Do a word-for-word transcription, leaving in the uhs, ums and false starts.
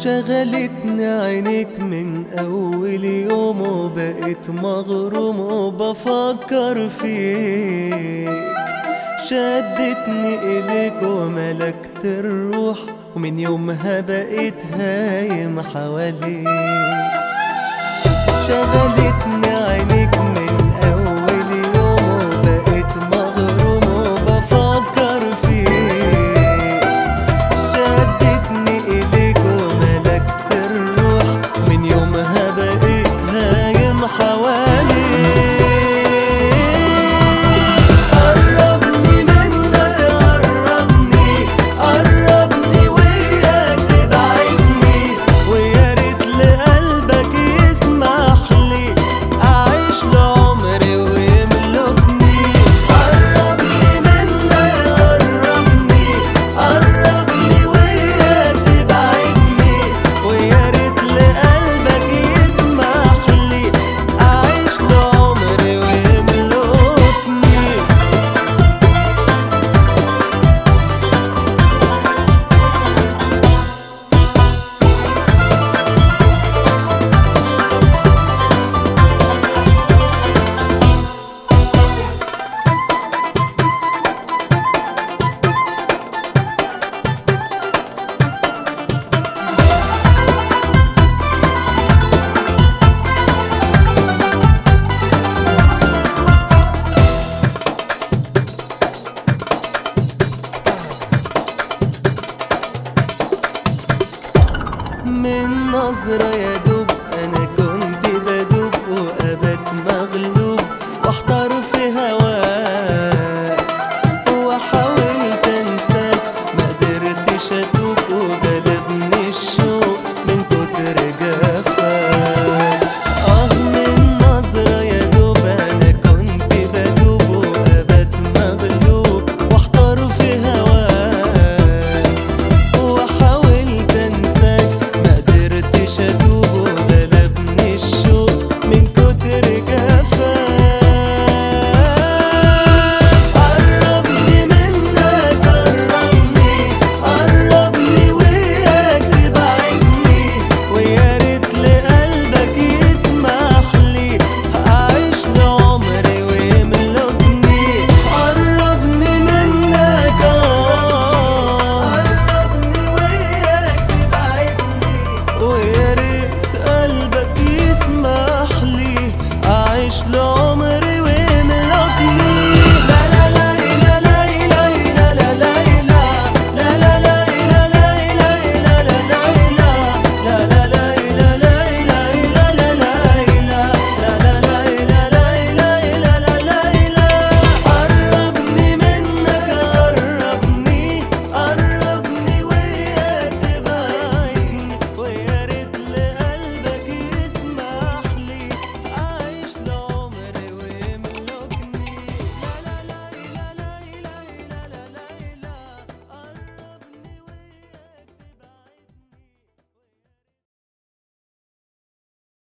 شغلتني عينيك من أول يوم، وبقيت مغروم وبفكر فيك. شدتني إيديك وملكت الروح، ومن يومها بقيت هايم حواليك. شغلتني عينيك من أول يوم، وبقيت مغروم وبفكر فيك. شدتني إيديك وملكت الروح، من يومها بقيت هايم حواليك. من نظرة يا دوب أنا كنت بدوب، وأبات مغلوب واحتار في هوا